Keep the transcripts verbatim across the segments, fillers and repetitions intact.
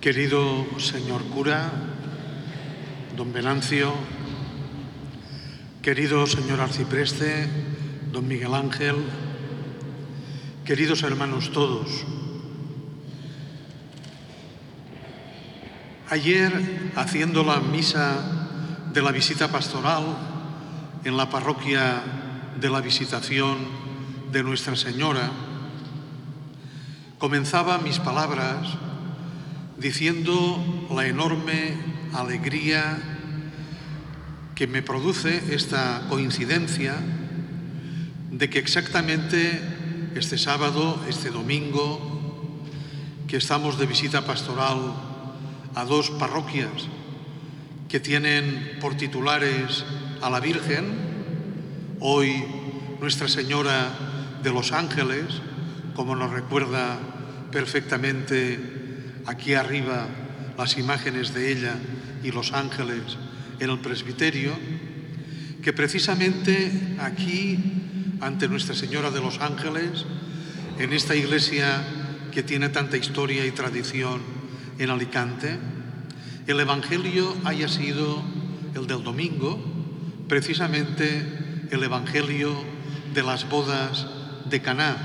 Querido señor cura, don Venancio, querido señor arcipreste, don Miguel Ángel, queridos hermanos todos, ayer, haciendo la misa de la visita pastoral en la parroquia de la Visitación de Nuestra Señora, comenzaba mis palabras diciendo la enorme alegría que me produce esta coincidencia de que exactamente este sábado, este domingo, que estamos de visita pastoral a dos parroquias que tienen por titulares a la Virgen, hoy Nuestra Señora de los Ángeles, como nos recuerda perfectamente aquí arriba las imágenes de ella y los ángeles en el presbiterio, que precisamente aquí, ante Nuestra Señora de los Ángeles, en esta iglesia que tiene tanta historia y tradición en Alicante, el Evangelio haya sido el del domingo, precisamente el Evangelio de las bodas de Caná,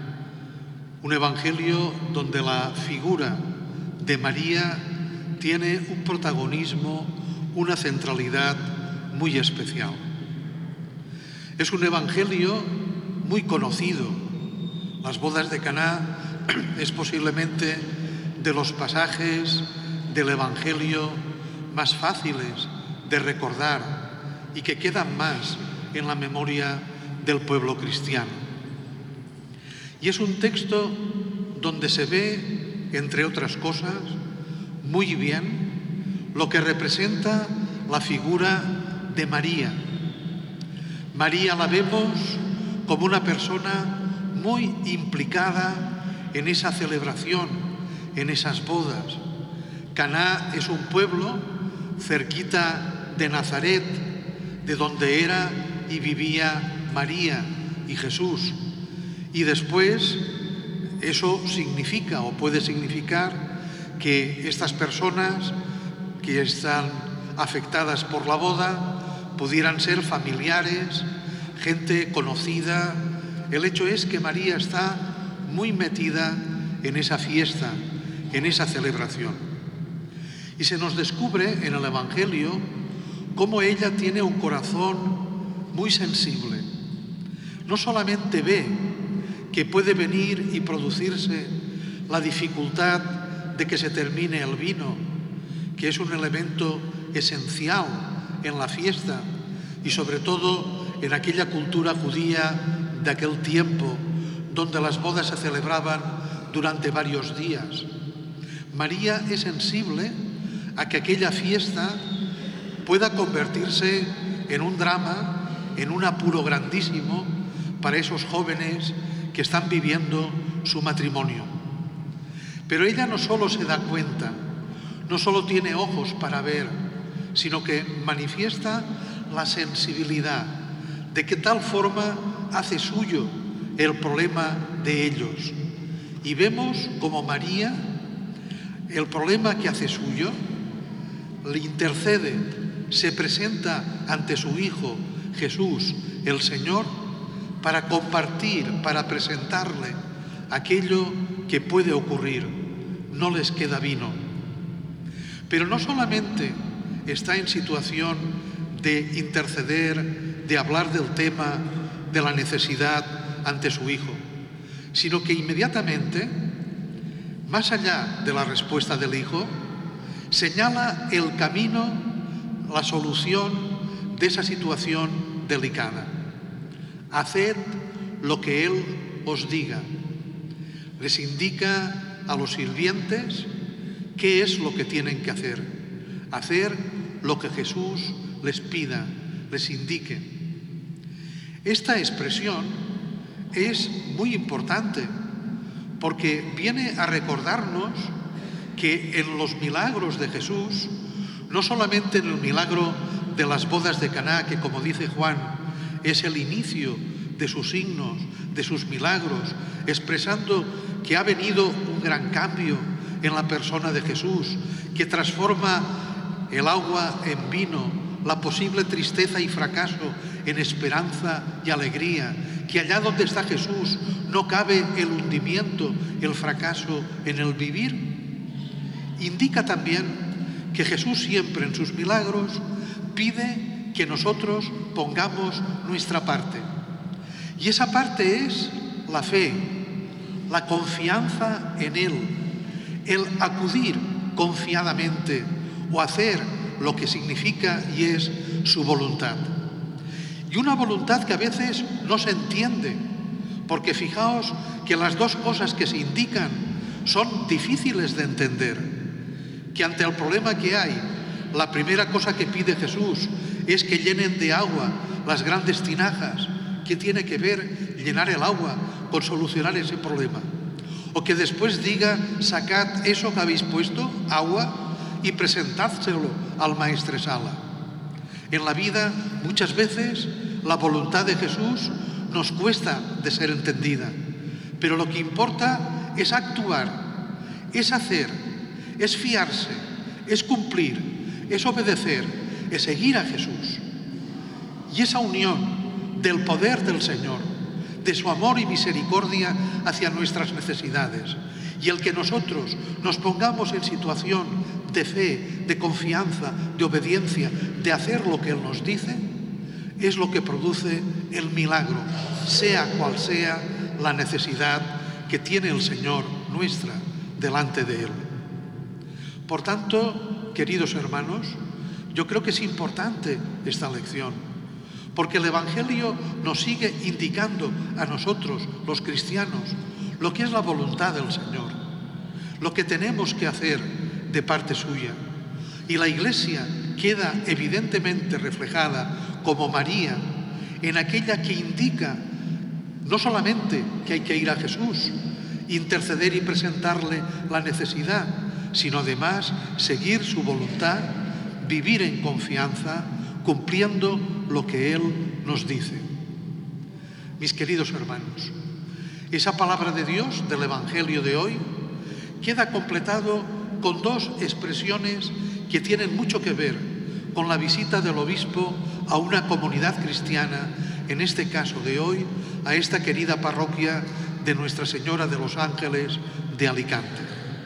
un Evangelio donde la figura de María tiene un protagonismo, una centralidad muy especial. Es un evangelio muy conocido. Las bodas de Caná es posiblemente de los pasajes del evangelio más fáciles de recordar y que quedan más en la memoria del pueblo cristiano. Y es un texto donde se ve, entre otras cosas, muy bien lo que representa la figura de María. María la vemos como una persona muy implicada en esa celebración, en esas bodas. Caná es un pueblo cerquita de Nazaret, de donde era y vivía María y Jesús. Y después eso significa o puede significar que estas personas que están afectadas por la boda pudieran ser familiares, gente conocida. El hecho es que María está muy metida en esa fiesta, en esa celebración. Y se nos descubre en el Evangelio cómo ella tiene un corazón muy sensible. No solamente ve que puede venir y producirse la dificultad de que se termine el vino, que es un elemento esencial en la fiesta y sobre todo en aquella cultura judía de aquel tiempo, donde las bodas se celebraban durante varios días. María es sensible a que aquella fiesta pueda convertirse en un drama, en un apuro grandísimo para esos jóvenes que están viviendo su matrimonio. Pero ella no solo se da cuenta, no solo tiene ojos para ver, sino que manifiesta la sensibilidad de que tal forma hace suyo el problema de ellos. Y vemos como María, el problema que hace suyo, le intercede, se presenta ante su Hijo Jesús, el Señor, para compartir, para presentarle aquello que puede ocurrir. No les queda vino. Pero no solamente está en situación de interceder, de hablar del tema de la necesidad ante su Hijo, sino que inmediatamente, más allá de la respuesta del Hijo, señala el camino, la solución de esa situación delicada. Haced lo que Él os diga. Les indica a los sirvientes qué es lo que tienen que hacer. Hacer lo que Jesús les pida, les indique. Esta expresión es muy importante porque viene a recordarnos que en los milagros de Jesús, no solamente en el milagro de las bodas de Caná, que como dice Juan, es el inicio de sus signos, de sus milagros, expresando que ha venido un gran cambio en la persona de Jesús, que transforma el agua en vino, la posible tristeza y fracaso en esperanza y alegría, que allá donde está Jesús no cabe el hundimiento, el fracaso en el vivir. Indica también que Jesús siempre en sus milagros pide que nosotros pongamos nuestra parte. Y esa parte es la fe, la confianza en Él, el acudir confiadamente o hacer lo que significa y es su voluntad. Y una voluntad que a veces no se entiende, porque fijaos que las dos cosas que se indican son difíciles de entender. Que ante el problema que hay, la primera cosa que pide Jesús es que llenen de agua las grandes tinajas. ¿Qué tiene que ver llenar el agua con solucionar ese problema? O que después diga, sacad eso que habéis puesto, agua, y presentádselo al maestresala. En la vida, muchas veces, la voluntad de Jesús nos cuesta de ser entendida, pero lo que importa es actuar, es hacer, es fiarse, es cumplir, es obedecer, es seguir a Jesús. Y esa unión del poder del Señor, de su amor y misericordia hacia nuestras necesidades, y el que nosotros nos pongamos en situación de fe, de confianza, de obediencia, de hacer lo que Él nos dice, es lo que produce el milagro, sea cual sea la necesidad que tiene el Señor nuestra delante de Él. Por tanto, queridos hermanos, yo creo que es importante esta lección, porque el Evangelio nos sigue indicando a nosotros, los cristianos, lo que es la voluntad del Señor, lo que tenemos que hacer de parte suya. Y la Iglesia queda evidentemente reflejada como María en aquella que indica no solamente que hay que ir a Jesús, interceder y presentarle la necesidad, sino además seguir su voluntad, vivir en confianza, cumpliendo lo que Él nos dice. Mis queridos hermanos, esa palabra de Dios del Evangelio de hoy queda completado con dos expresiones que tienen mucho que ver con la visita del obispo a una comunidad cristiana, en este caso de hoy, a esta querida parroquia de Nuestra Señora de los Ángeles de Alicante.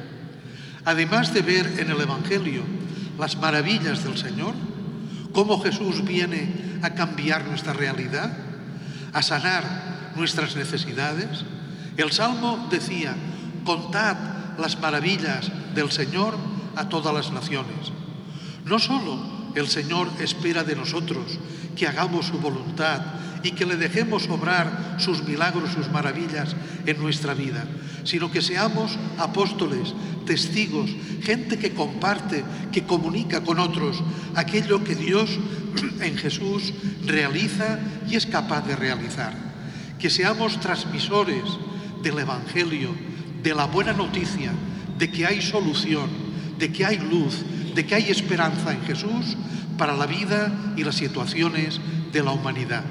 Además de ver en el Evangelio las maravillas del Señor, cómo Jesús viene a cambiar nuestra realidad, a sanar nuestras necesidades, el Salmo decía, contad las maravillas del Señor a todas las naciones. No solo el Señor espera de nosotros que hagamos su voluntad y que le dejemos obrar sus milagros, sus maravillas en nuestra vida, sino que seamos apóstoles, testigos, gente que comparte, que comunica con otros aquello que Dios en Jesús realiza y es capaz de realizar. Que seamos transmisores del Evangelio, de la buena noticia, de que hay solución, de que hay luz, de que hay esperanza en Jesús para la vida y las situaciones de la humanidad.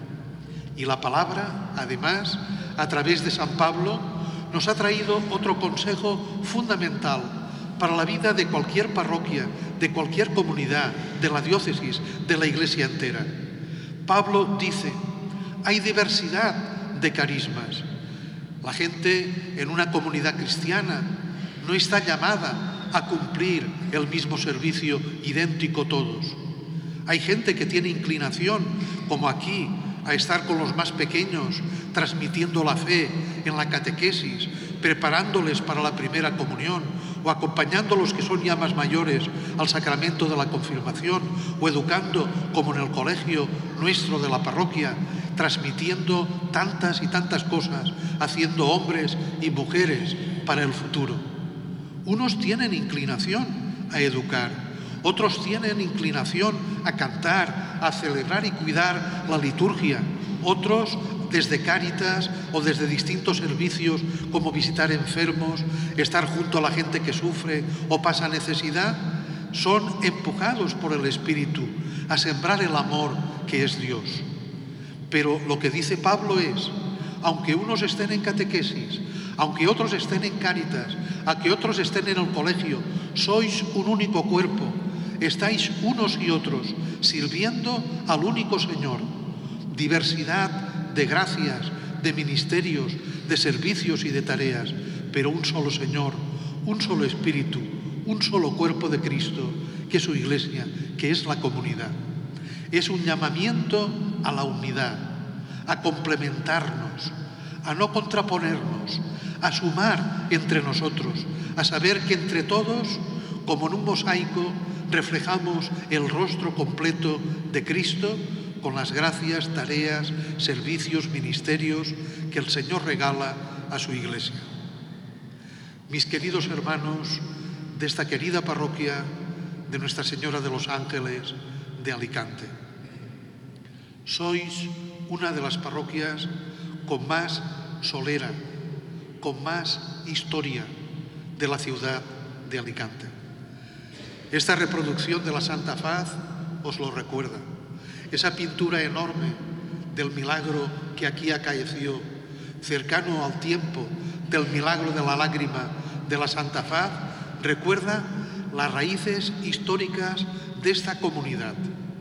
Y la palabra, además, a través de San Pablo, nos ha traído otro consejo fundamental para la vida de cualquier parroquia, de cualquier comunidad, de la diócesis, de la Iglesia entera. Pablo dice, hay diversidad de carismas. La gente en una comunidad cristiana no está llamada a cumplir el mismo servicio idéntico todos. Hay gente que tiene inclinación, como aquí, a estar con los más pequeños, transmitiendo la fe en la catequesis, preparándoles para la primera comunión, o acompañando a los que son ya más mayores al sacramento de la confirmación, o educando, como en el colegio nuestro de la parroquia, transmitiendo tantas y tantas cosas, haciendo hombres y mujeres para el futuro. Unos tienen inclinación a educar, otros tienen inclinación a cantar, a celebrar y cuidar la liturgia, otros desde Cáritas o desde distintos servicios como visitar enfermos, estar junto a la gente que sufre o pasa necesidad, son empujados por el Espíritu a sembrar el amor que es Dios. Pero lo que dice Pablo es, aunque unos estén en catequesis, Aunque otros estén en Cáritas, aunque otros estén en el colegio, sois un único cuerpo, estáis unos y otros sirviendo al único Señor. Diversidad de gracias, de ministerios, de servicios y de tareas, pero un solo Señor, un solo Espíritu, un solo cuerpo de Cristo, que es su Iglesia, que es la comunidad. Es un llamamiento a la unidad, a complementarnos, a no contraponernos, a sumar entre nosotros, a saber que entre todos, como en un mosaico, reflejamos el rostro completo de Cristo con las gracias, tareas, servicios, ministerios que el Señor regala a su Iglesia. Mis queridos hermanos de esta querida parroquia de Nuestra Señora de los Ángeles de Alicante, sois una de las parroquias con más solera, con más historia de la ciudad de Alicante. Esta reproducción de la Santa Faz os lo recuerda. Esa pintura enorme del milagro que aquí acaeció, cercano al tiempo del milagro de la lágrima de la Santa Faz, recuerda las raíces históricas de esta comunidad.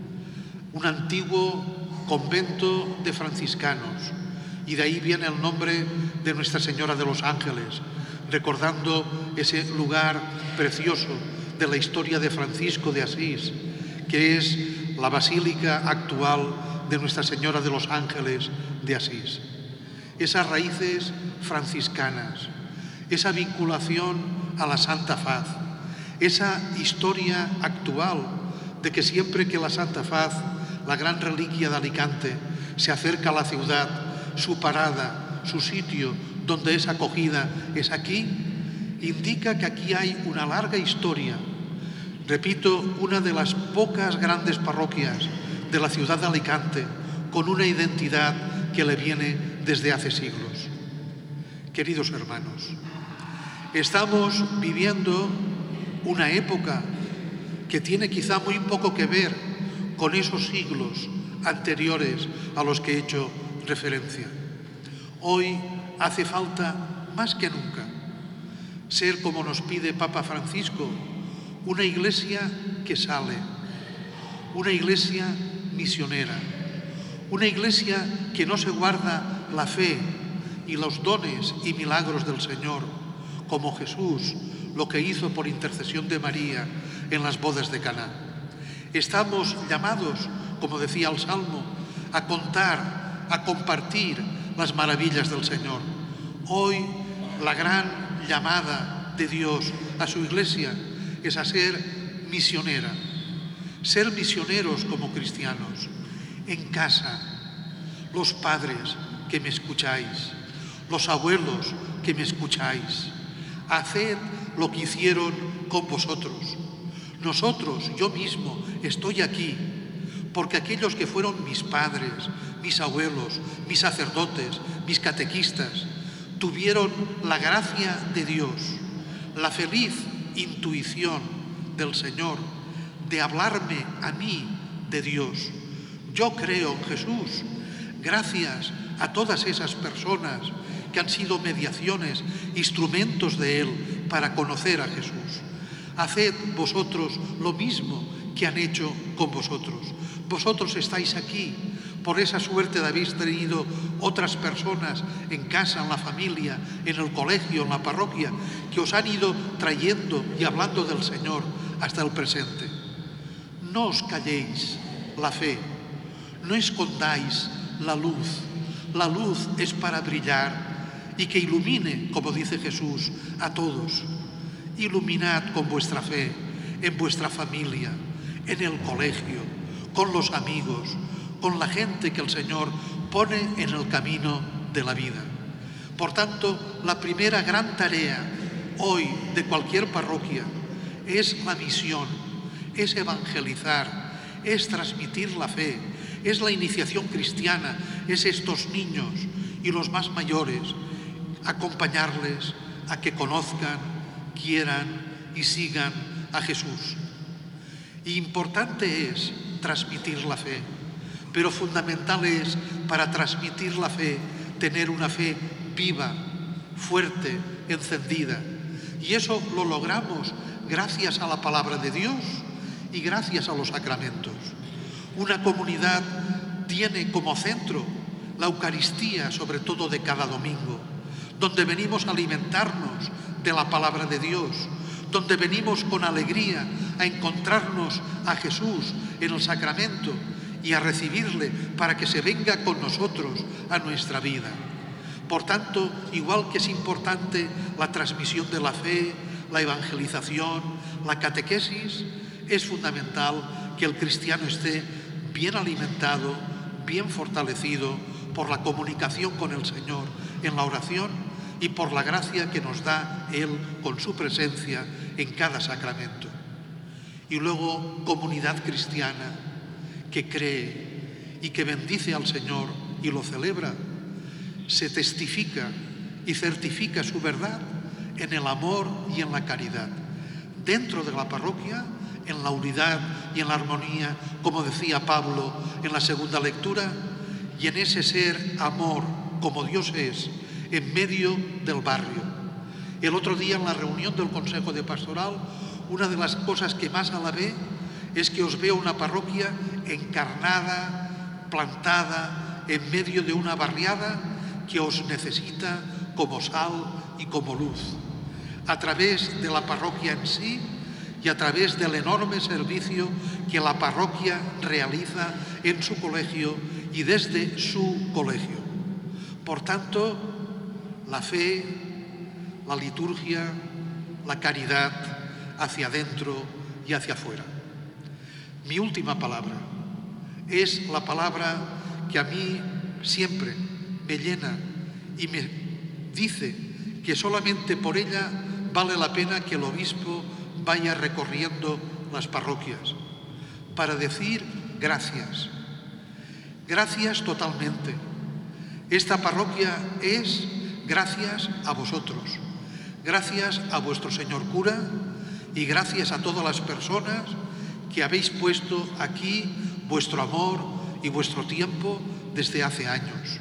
Un antiguo convento de franciscanos, y de ahí viene el nombre de Nuestra Señora de los Ángeles, recordando ese lugar precioso de la historia de Francisco de Asís, que es la basílica actual de Nuestra Señora de los Ángeles de Asís. Esas raíces franciscanas, esa vinculación a la Santa Faz, esa historia actual de que siempre que la Santa Faz, la gran reliquia de Alicante, se acerca a la ciudad, su parada, su sitio donde es acogida es aquí, indica que aquí hay una larga historia. Repito, una de las pocas grandes parroquias de la ciudad de Alicante con una identidad que le viene desde hace siglos. Queridos hermanos, estamos viviendo una época que tiene quizá muy poco que ver con esos siglos anteriores a los que he hecho referencia. Hoy hace falta más que nunca ser, como nos pide Papa Francisco, una iglesia que sale, una iglesia misionera, una iglesia que no se guarda la fe y los dones y milagros del Señor, como Jesús lo que hizo por intercesión de María en las bodas de Caná. Estamos llamados, como decía el Salmo, a contar, a compartir las maravillas del Señor. Hoy la gran llamada de Dios a su iglesia es a ser misionera, ser misioneros como cristianos, en casa, los padres que me escucháis, los abuelos que me escucháis, haced lo que hicieron con vosotros. Nosotros, yo mismo, estoy aquí, porque aquellos que fueron mis padres, mis abuelos, mis sacerdotes, mis catequistas, tuvieron la gracia de Dios, la feliz intuición del Señor de hablarme a mí de Dios. Yo creo en Jesús, gracias a todas esas personas que han sido mediaciones, instrumentos de Él para conocer a Jesús. Haced vosotros lo mismo que han hecho con vosotros. Vosotros estáis aquí por esa suerte de haber tenido otras personas en casa, en la familia, en el colegio, en la parroquia, que os han ido trayendo y hablando del Señor hasta el presente. No os calléis la fe, no escondáis la luz. La luz es para brillar y que ilumine, como dice Jesús, a todos. Iluminad con vuestra fe, en vuestra familia, en el colegio, con los amigos, con la gente que el Señor pone en el camino de la vida. Por tanto, la primera gran tarea hoy de cualquier parroquia es la misión, es evangelizar, es transmitir la fe, es la iniciación cristiana, es estos niños y los más mayores, acompañarles a que conozcan, quieran y sigan a Jesús. Y importante es transmitir la fe, pero fundamental es, para transmitir la fe, tener una fe viva, fuerte, encendida. Y eso lo logramos gracias a la palabra de Dios y gracias a los sacramentos. Una comunidad tiene como centro la Eucaristía, sobre todo de cada domingo, donde venimos a alimentarnos de la palabra de Dios, donde venimos con alegría a encontrarnos a Jesús en el sacramento y a recibirle para que se venga con nosotros a nuestra vida. Por tanto, igual que es importante la transmisión de la fe, la evangelización, la catequesis, es fundamental que el cristiano esté bien alimentado, bien fortalecido por la comunicación con el Señor en la oración y por la gracia que nos da Él con su presencia en cada sacramento. Y luego, comunidad cristiana que cree y que bendice al Señor y lo celebra, se testifica y certifica su verdad en el amor y en la caridad. Dentro de la parroquia, en la unidad y en la armonía, como decía Pablo en la segunda lectura, y en ese ser amor como Dios es, en medio del barrio. El otro día en la reunión del Consejo de Pastoral, una de las cosas que más alabé es que os veo una parroquia encarnada, plantada en medio de una barriada que os necesita como sal y como luz. A través de la parroquia en sí y a través del enorme servicio que la parroquia realiza en su colegio y desde su colegio. Por tanto, la fe, la liturgia, la caridad hacia adentro y hacia afuera. Mi última palabra es la palabra que a mí siempre me llena y me dice que solamente por ella vale la pena que el obispo vaya recorriendo las parroquias para decir gracias. Gracias totalmente. Esta parroquia es gracias a vosotros, gracias a vuestro señor cura y gracias a todas las personas que habéis puesto aquí vuestro amor y vuestro tiempo desde hace años.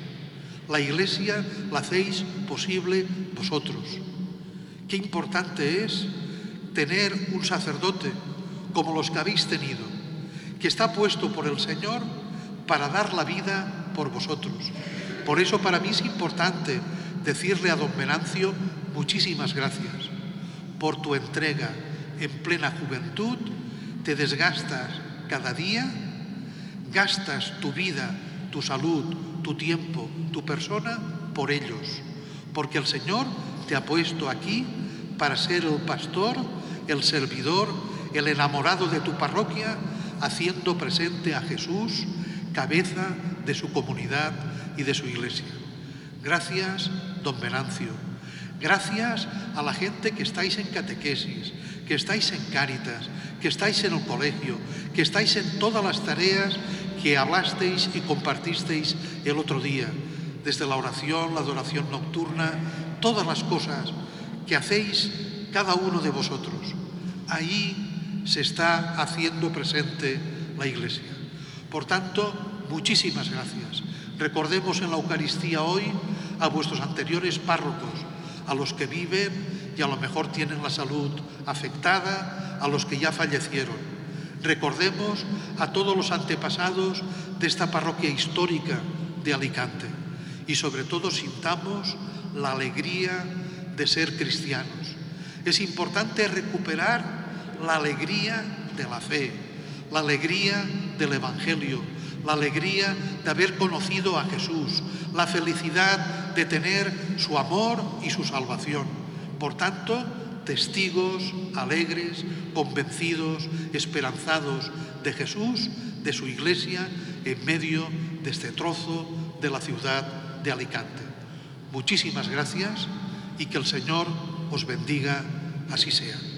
La Iglesia la hacéis posible vosotros. Qué importante es tener un sacerdote como los que habéis tenido, que está puesto por el Señor para dar la vida por vosotros. Por eso para mí es importante decirle a don Venancio muchísimas gracias por tu entrega en plena juventud. Te desgastas cada día, gastas tu vida, tu salud, tu tiempo, tu persona por ellos, porque el Señor te ha puesto aquí para ser el pastor, el servidor, el enamorado de tu parroquia, haciendo presente a Jesús, cabeza de su comunidad y de su iglesia. Gracias, don Venancio. Gracias a la gente que estáis en catequesis, que estáis en Cáritas, que estáis en el colegio, que estáis en todas las tareas que hablasteis y compartisteis el otro día, desde la oración, la adoración nocturna, todas las cosas que hacéis cada uno de vosotros. Ahí se está haciendo presente la Iglesia. Por tanto, muchísimas gracias. Recordemos en la Eucaristía hoy a vuestros anteriores párrocos, a los que viven y a lo mejor tienen la salud afectada, a los que ya fallecieron. Recordemos a todos los antepasados de esta parroquia histórica de Alicante y sobre todo sintamos la alegría de ser cristianos. Es importante recuperar la alegría de la fe, la alegría del Evangelio, la alegría de haber conocido a Jesús, la felicidad de tener su amor y su salvación. Por tanto, testigos alegres, convencidos, esperanzados de Jesús, de su Iglesia, en medio de este trozo de la ciudad de Alicante. Muchísimas gracias y que el Señor os bendiga, así sea.